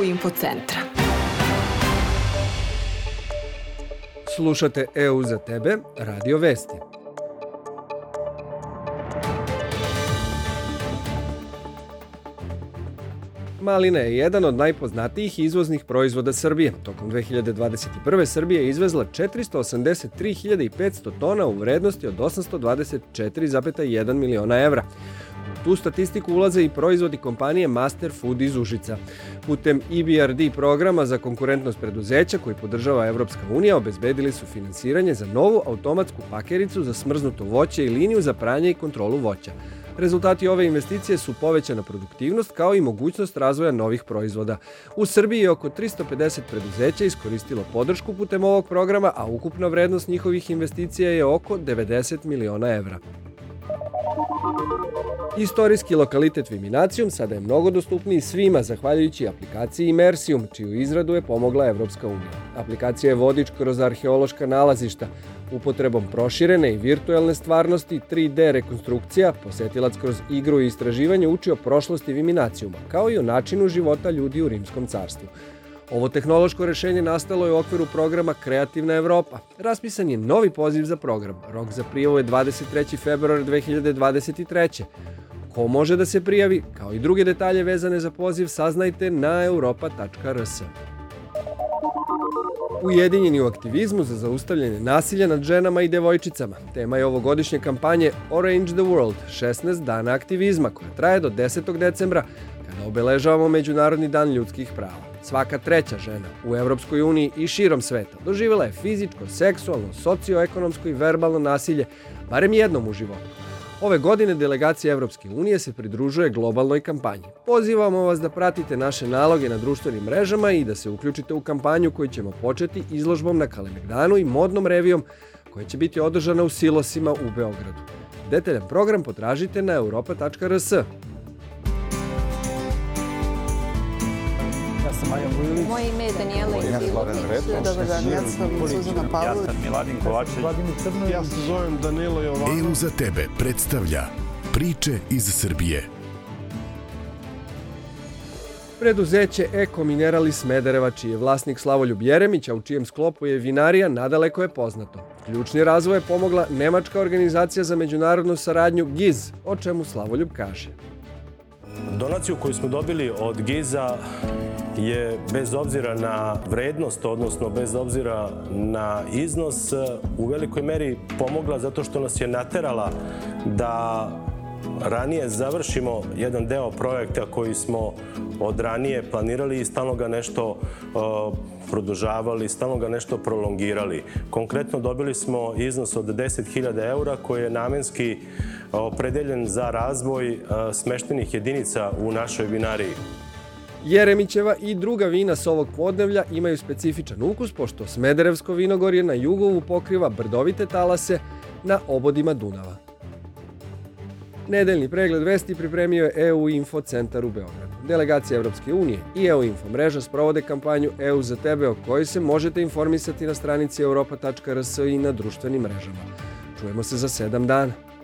Info centra. Slušate EU za tebe, Radio Vesti. Malina je jedan od najpoznatijih izvoznih proizvoda Srbije. Tokom 2021. Srbija je izvezla 483.500 tona u vrednosti od 824,1 miliona evra. U tu statistiku ulaze i proizvodi kompanije Master Food iz Užica. Putem EBRD programa za konkurentnost preduzeća koji podržava Evropska unija obezbedili su finansiranje za novu automatsku pakericu za smrznuto voće i liniju za pranje i kontrolu voća. Rezultati ove investicije su povećana produktivnost kao i mogućnost razvoja novih proizvoda. U Srbiji je oko 350 preduzeća iskoristilo podršku putem ovog programa, a ukupna vrednost njihovih investicija je oko 90 miliona evra. Istorijski lokalitet Viminacijum sada je mnogo dostupniji svima zahvaljujući aplikaciji Imersium, čiju izradu je pomogla Evropska unija. Aplikacija je vodič kroz arheološka nalazišta. Upotrebom proširene i virtuelne stvarnosti, 3D rekonstrukcija, posetilac kroz igru i istraživanje uči o prošlosti Viminacijuma, kao i o načinu života ljudi u Rimskom carstvu. Ovo tehnološko rešenje nastalo je u okviru programa Kreativna Evropa. Raspisan je novi poziv za program. Rok za prijavu je 23. februar 2023. Ko može da se prijavi, kao i druge detalje vezane za poziv, saznajte na europa.rs. Ujedinjeni u aktivizmu za zaustavljanje nasilja nad ženama i devojčicama. Tema je ovogodišnje kampanje Orange the World, 16 dana aktivizma, koja traje do 10. decembra, kada obeležavamo Međunarodni dan ljudskih prava. Svaka treća žena u Evropskoj uniji i širom sveta doživjela je fizičko, seksualno, socioekonomsko i verbalno nasilje, barem jednom u životu. Ove godine delegacija Evropske unije se pridružuje globalnoj kampanji. Pozivamo vas da pratite naše naloge na društvenim mrežama i da se uključite u kampanju koju ćemo početi izložbom na Kalemegdanu i modnom revijom koja će biti održana u Silosima u Beogradu. Detaljan program potražite na europa.rs. Moje ime je Danijela Izilović. Dobar dan, ja sam Suzana Pavlović. Ja sam Miladin Kovačević. Ja se zovem Danilo Jovanović. EU za tebe predstavlja priče iz Srbije. Preduzeće Eko Minerali Smedereva, čiji je vlasnik Slavoljub Jeremić, a u čijem sklopu je vinarija, nadaleko je poznato. Ključni razvoj je pomogla nemačka organizacija za međunarodnu saradnju GIZ, o čemu Slavoljub kaže. Donaciju koju smo dobili od GIZ-a je bez obzira na vrednost, odnosno bez obzira na iznos, u velikoj meri pomogla zato što nas je naterala da ranije završimo jedan deo projekta koji smo od ranije planirali i stalno ga nešto produžavali, stalno ga nešto prolongirali. Konkretno dobili smo iznos od 10.000 eura koji je namenski opredeljen za razvoj smeštenih jedinica u našoj vinariji. Jeremićeva i druga vina s ovog podneblja imaju specifičan ukus, pošto Smederevsko vinogorje na jugovu pokriva brdovite talase na obodima Dunava. Nedeljni pregled vesti pripremio je EU Info centar u Beogradu. Delegacija Evropske unije i EU Info mreža sprovode kampanju EU za tebe, o kojoj se možete informisati na stranici europa.rs i na društvenim mrežama. Čujemo se za 7 dana.